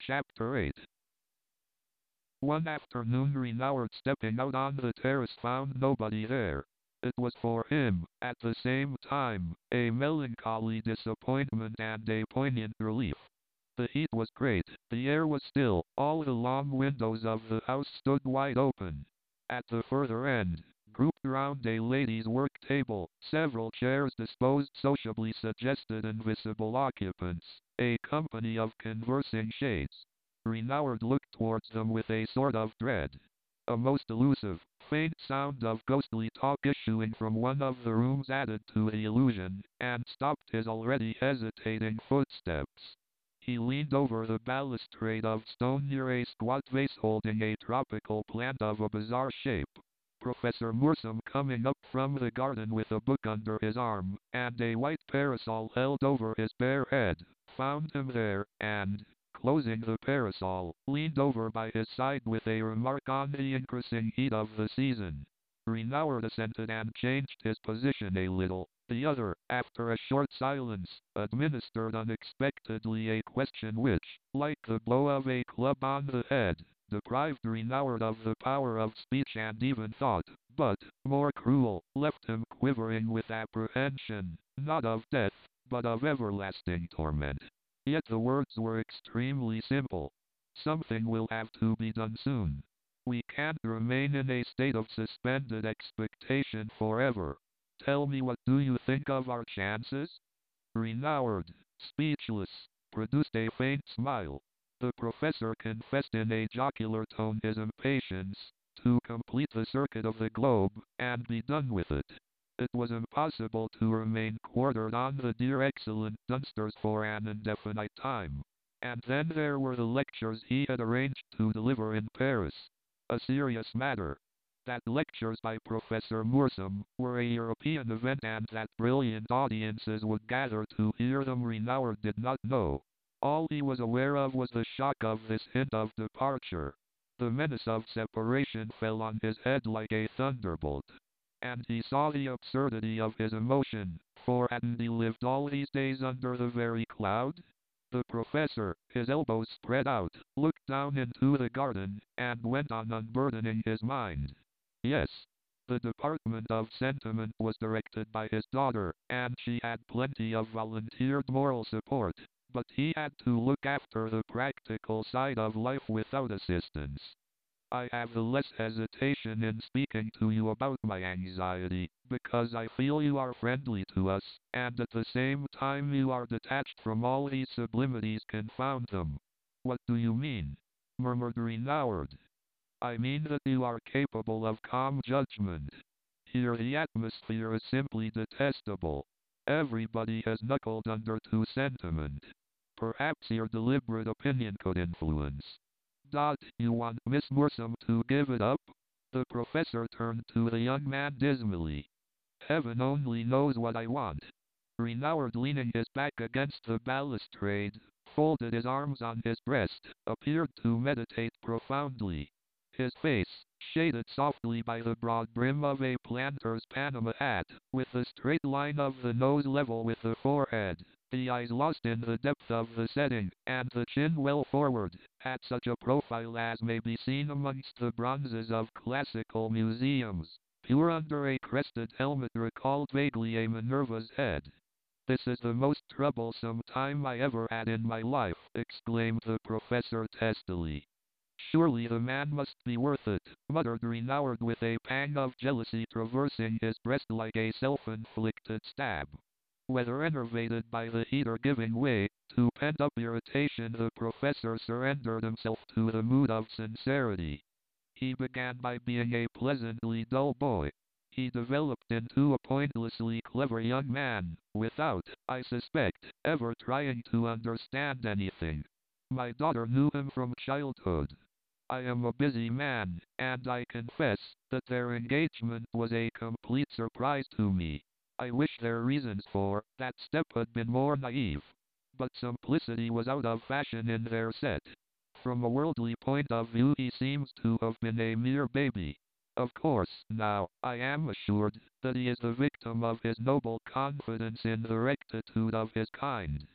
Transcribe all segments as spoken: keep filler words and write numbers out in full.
Chapter eight. One afternoon Renoward stepping out on the terrace found nobody there. It was for him, at the same time, a melancholy disappointment and a poignant relief. The heat was great, the air was still, all the long windows of the house stood wide open. At the further end, grouped round a lady's work table, several chairs disposed sociably suggested invisible occupants, a company of conversing shades. Renoward looked towards them with a sort of dread. A most elusive, faint sound of ghostly talk issuing from one of the rooms added to the illusion, and stopped his already hesitating footsteps. He leaned over the balustrade of stone near a squat vase holding a tropical plant of a bizarre shape. Professor Moorsum, coming up from the garden with a book under his arm, and a white parasol held over his bare head, found him there, and, closing the parasol, leaned over by his side with a remark on the increasing heat of the season. Renoward assented and changed his position a little. The other, after a short silence, administered unexpectedly a question which, like the blow of a club on the head, deprived Renoward of the power of speech and even thought, but, more cruel, left him quivering with apprehension, not of death, but of everlasting torment. Yet the words were extremely simple. Something will have to be done soon. We can't remain in a state of suspended expectation forever. Tell me, what do you think of our chances? Renoward, speechless, produced a faint smile. The professor confessed in a jocular tone his impatience to complete the circuit of the globe, and be done with it. It was impossible to remain quartered on the dear excellent Dunsters for an indefinite time. And then there were the lectures he had arranged to deliver in Paris. A serious matter. That lectures by Professor Moorsum were a European event and that brilliant audiences would gather to hear them Renoward did not know. All he was aware of was the shock of this hint of departure. The menace of separation fell on his head like a thunderbolt. And he saw the absurdity of his emotion, for hadn't he lived all these days under the very cloud? The professor, his elbows spread out, looked down into the garden, and went on unburdening his mind. Yes, the department of sentiment was directed by his daughter, and she had plenty of volunteered moral support, but he had to look after the practical side of life without assistance. I have the less hesitation in speaking to you about my anxiety, because I feel you are friendly to us, and at the same time you are detached from all these sublimities, confound them. What do you mean? Murmured Renoward. I mean that you are capable of calm judgment. Here the atmosphere is simply detestable. Everybody has knuckled under to sentiment. Perhaps your deliberate opinion could influence. Dot, you want Miss Moorsum to give it up? The professor turned to the young man dismally. Heaven only knows what I want. Renoward, leaning his back against the balustrade, folded his arms on his breast, appeared to meditate profoundly. His face, shaded softly by the broad brim of a planter's Panama hat, with the straight line of the nose level with the forehead, the eyes lost in the depth of the setting, and the chin well forward, had such a profile as may be seen amongst the bronzes of classical museums. Pure under a crested helmet recalled vaguely a Minerva's head. This is the most troublesome time I ever had in my life, exclaimed the professor testily. Surely the man must be worth it, muttered Renoward with a pang of jealousy traversing his breast like a self-inflicted stab. Whether enervated by the heat or giving way to pent-up irritation, the professor surrendered himself to the mood of sincerity. He began by being a pleasantly dull boy. He developed into a pointlessly clever young man, without, I suspect, ever trying to understand anything. My daughter knew him from childhood. I am a busy man, and I confess that their engagement was a complete surprise to me. I wish their reasons for that step had been more naive. But simplicity was out of fashion in their set. From a worldly point of view he seems to have been a mere baby. Of course, now, I am assured that he is the victim of his noble confidence in the rectitude of his kind.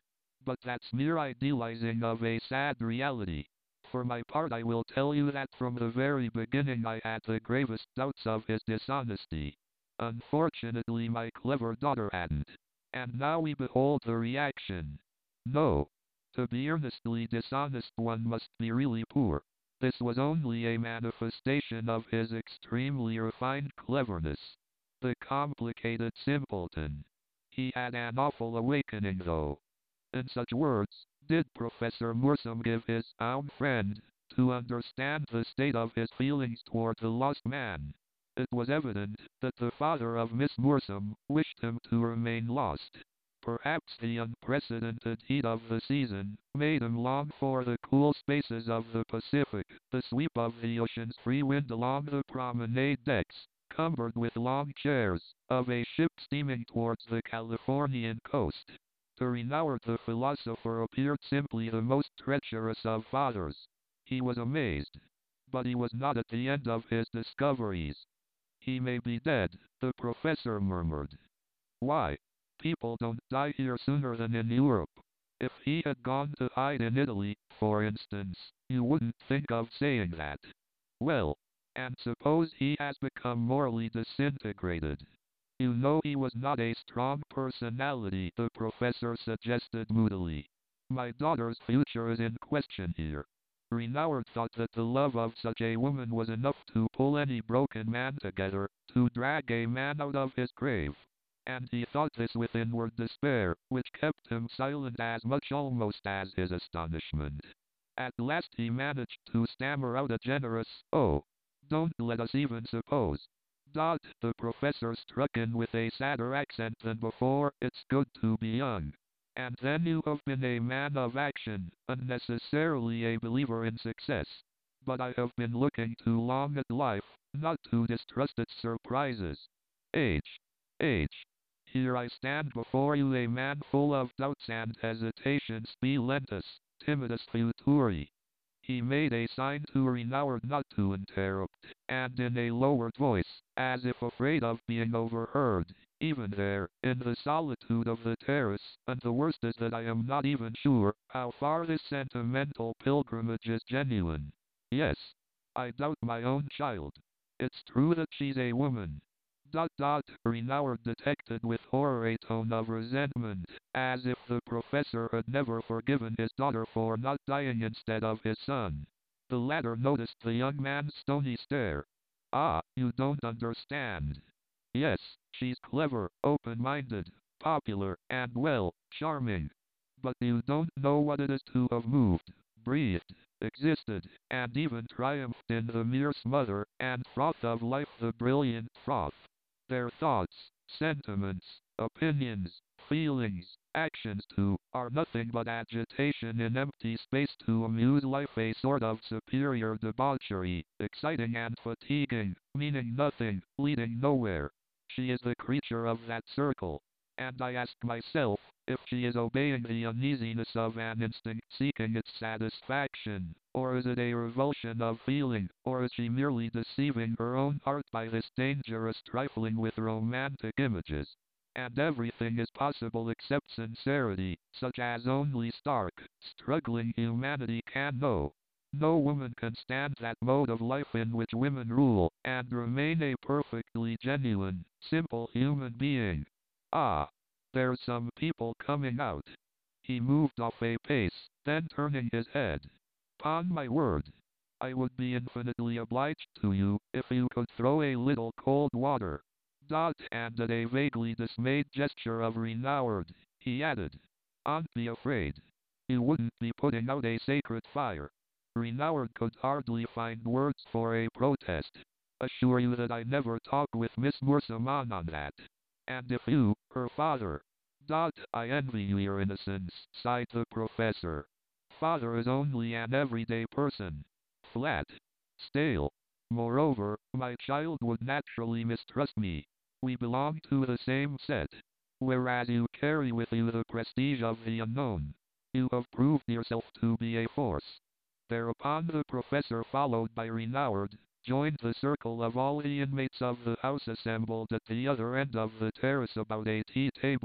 But that's mere idealizing of a sad reality. For my part, I will tell you that from the very beginning I had the gravest doubts of his dishonesty. Unfortunately, my clever daughter hadn't. And now we behold the reaction. No. To be earnestly dishonest, one must be really poor. This was only a manifestation of his extremely refined cleverness. The complicated simpleton. He had an awful awakening, though. In such words did Professor Moorsum give his own friend to understand the state of his feelings toward the lost man. It was evident that the father of Miss Moorsum wished him to remain lost. Perhaps the unprecedented heat of the season made him long for the cool spaces of the Pacific, the sweep of the ocean's free wind along the promenade decks, cumbered with long chairs, of a ship steaming towards the Californian coast. To Renouard the philosopher appeared simply the most treacherous of fathers. He was amazed. But he was not at the end of his discoveries. He may be dead, the professor murmured. Why? People don't die here sooner than in Europe. If he had gone to hide in Italy, for instance, you wouldn't think of saying that. Well, and suppose he has become morally disintegrated. You know he was not a strong personality, the professor suggested moodily. My daughter's future is in question here. Renouard thought that the love of such a woman was enough to pull any broken man together, to drag a man out of his grave. And he thought this with inward despair, which kept him silent as much almost as his astonishment. At last he managed to stammer out a generous, "Oh, don't let us even suppose." Dot, the professor struck in with a sadder accent than before, "it's good to be young. And then you have been a man of action, unnecessarily a believer in success. But I have been looking too long at life, not to distrust its surprises. Age. Age. Here I stand before you, a man full of doubts and hesitations, spi lentus, timidus futuri." He made a sign to Renouard not to interrupt, and in a lowered voice, as if afraid of being overheard, "Even there, in the solitude of the terrace, and the worst is that I am not even sure how far this sentimental pilgrimage is genuine. Yes, I doubt my own child. It's true that she's a woman." Dot dot, Renouard detected with horror a tone of resentment, as if the professor had never forgiven his daughter for not dying instead of his son. The latter noticed the young man's stony stare. "Ah, you don't understand. Yes, she's clever, open-minded, popular, and, well, charming. But you don't know what it is to have moved, breathed, existed, and even triumphed in the mere smother and froth of life, the brilliant froth. Their thoughts, sentiments, opinions, feelings, actions too, are nothing but agitation in empty space to amuse life, a sort of superior debauchery, exciting and fatiguing, meaning nothing, leading nowhere. She is the creature of that circle. And I ask myself, if she is obeying the uneasiness of an instinct seeking its satisfaction, or is it a revulsion of feeling, or is she merely deceiving her own heart by this dangerous trifling with romantic images? And everything is possible except sincerity, such as only stark, struggling humanity can know. No woman can stand that mode of life in which women rule, and remain a perfectly genuine, simple human being. Ah, there's some people coming out." He moved off a pace, then turning his head. "'Pon my word, I would be infinitely obliged to you if you could throw a little cold water." Dot handed a vaguely dismayed gesture of Renouard. He added, "Aren't be afraid. You wouldn't be putting out a sacred fire." Renouard could hardly find words for a protest. "Assure you that I never talk with Miss Moorsum on on that. And if you, her father—" "Dot, I envy you your innocence," sighed the professor. "Father is only an everyday person. Flat. Stale. Moreover, my child would naturally mistrust me. We belong to the same set. Whereas you carry with you the prestige of the unknown. You have proved yourself to be a force." Thereupon the professor, followed by Renouard, joined the circle of all the inmates of the house assembled at the other end of the terrace about a tea table,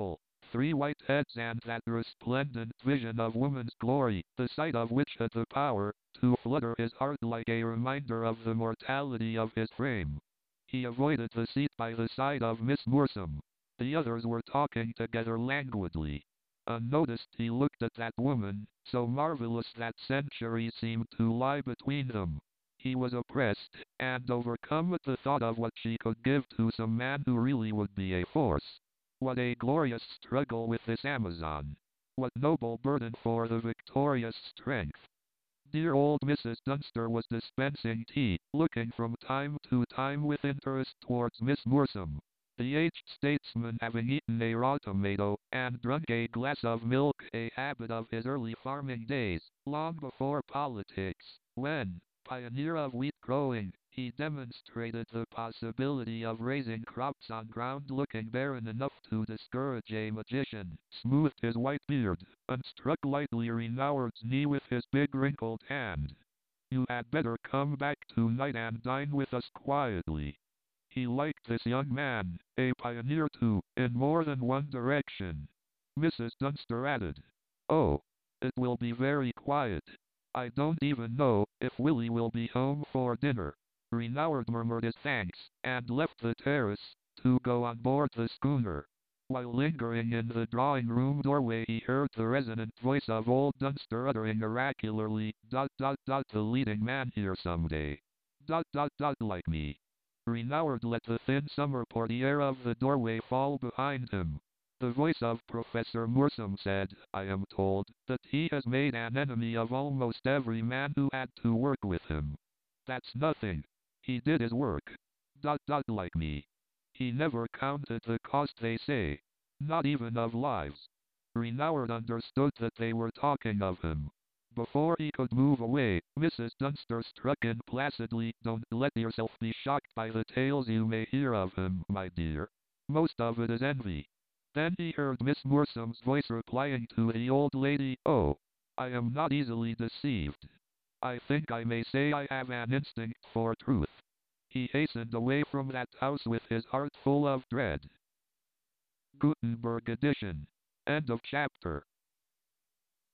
three white heads and that resplendent vision of woman's glory, the sight of which had the power to flutter his heart like a reminder of the mortality of his frame. He avoided the seat by the side of Miss Moorsum. The others were talking together languidly. Unnoticed he looked at that woman, so marvelous that centuries seemed to lie between them. He was oppressed and overcome at the thought of what she could give to some man who really would be a force. What a glorious struggle with this Amazon! What noble burden for the victorious strength! Dear old Missus Dunster was dispensing tea, looking from time to time with interest towards Miss Moorsum. The aged statesman, having eaten a raw tomato and drunk a glass of milk, a habit of his early farming days, long before politics, when, pioneer of wheat growing, he demonstrated the possibility of raising crops on ground looking barren enough to discourage a magician, smoothed his white beard, and struck lightly Renouard's knee with his big wrinkled hand. You had better come back tonight and dine with us quietly. He liked this young man, a pioneer too, in more than one direction. Missus Dunster added, "Oh, it will be very quiet. I don't even know if Willie will be home for dinner." Renouard murmured his thanks, and left the terrace, to go on board the schooner. While lingering in the drawing-room doorway he heard the resonant voice of old Dunster uttering oracularly, dot dot dot the leading man here someday. Dot dot dot like me. Renouard let the thin summer portiere of the doorway fall behind him. The voice of Professor Moorsum said, "I am told that he has made an enemy of almost every man who had to work with him. That's nothing. He did his work. Dot dot like me. He never counted the cost, they say. Not even of lives." Renouard understood that they were talking of him. Before he could move away, Missus Dunster struck in placidly, "Don't let yourself be shocked by the tales you may hear of him, my dear. Most of it is envy." Then he heard Miss Moorsum's voice replying to the old lady, "Oh, I am not easily deceived. I think I may say I have an instinct for truth." He hastened away from that house with his heart full of dread. Gutenberg edition. End of chapter.